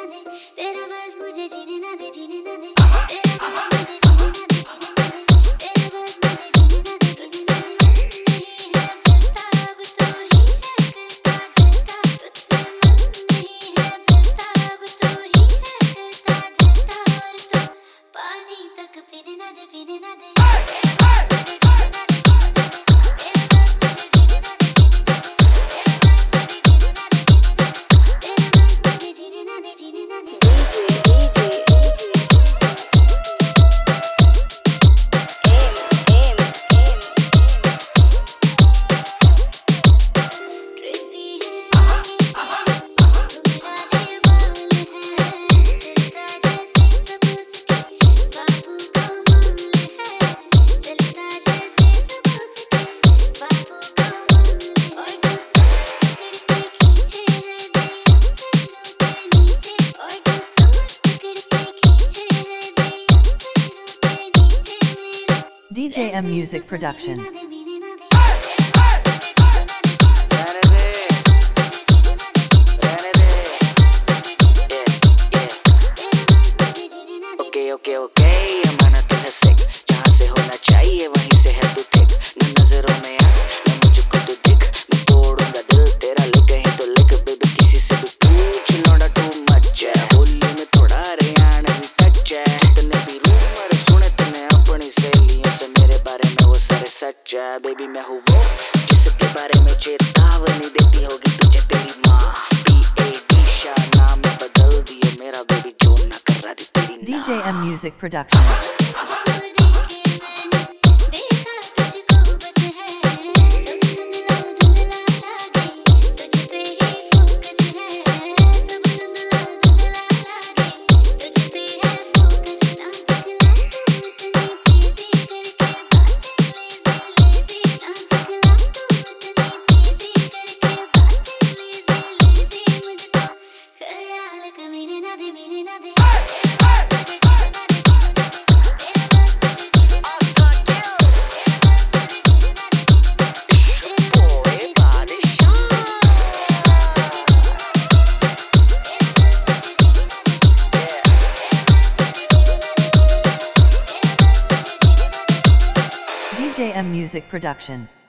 दे, तेरा बस मुझे जीने ना दे, जीने ना दे, तेरा बस मुझे जीने ना दे, जीने ना दे, तेरा बस मुझे जीने ना दे, तुझसे मन नहीं है फिरता, अब तू ही है करता धरता, तुझसे मन नहीं है फिरता, अब तू ही है करता धरता, और तू पानी तक पीने ना दे, पीने ना दे, तेरा बस मुझे जीने ना दे, जीने ना दे, तेरा बस मुझे जीने ना दे, जीने ना दे, तेरा बस मुझे जीने ना दे, जीने ना दे, तेरा बस मुझे जीने ना दे, जीने ना दे। ट्रिपी है आगे बुरा दे बाल है, चलता जैसे सब उसके बाबू का माल है, चलता जैसे सब उसके बाबू का माल है, और तू कमर पकड़ के खींचे है दे अंगनों के नीचे, और तू कमर पकड़ के खींचे है दे अंगनों के नीचे, मेरा DJM Music Production. ना दे, बीने ना दे, तेरा बस मुझे जीने ना दे, जीने ना दे, तेरा बस मुझे जीने ना दे, जीने ना दे, तेरा बस मुझे जीने ना दे, जीने ना दे, तेरा बस मुझे जीने ना दे। ओके ओके ओके अमाना तू है सिक, जहाँ से होना चाहिए वहीं से है तू थिक, न नजरों में आ न मुझको तू दिख, मैं तोड़ूंगा दिल तेरा, लिख कहीं तो लिख बेबी किसी से भी पूछ, लौड़ा टू मच है होली में थोड़ा हरियाणा भी टच है, जितने भी रूमर सुने तूने अपनी सहेलियों से मेरे बारे में वो सारे सच है, बेबी मैं हूँ वो जिसके बारे में चेतावनी देती होगी तुझे तेरी माँ, PAD शाह नाम बदल दिए मेरा, बेबी जो ना कर रहा थी तेरी ना। DJM Music Production. तुझको देखे मैंने देखा तुझको बस है, सब धुंधला धुंधला लागे, तुझ पे ही फोकस है, सब धुंधला धुंधला लागे, तुझ पे है फोकस, ना दिखला तू इतनी तेजी करके बातें, लेजी लेजी ना दिखला तू इतनी तेजी करके बातें, लेजी लेजी मुझको ख्याल कमीने ना दे, बीने ना दे, तेरा बस मुझे जीने ना दे, जीने ना दे, तेरा बस मुझे जीने ना दे, तेरा बस मुझे जीने ना दे, जीने ना दे, तेरा बस मुझे जीने ना दे, DJM Music Production.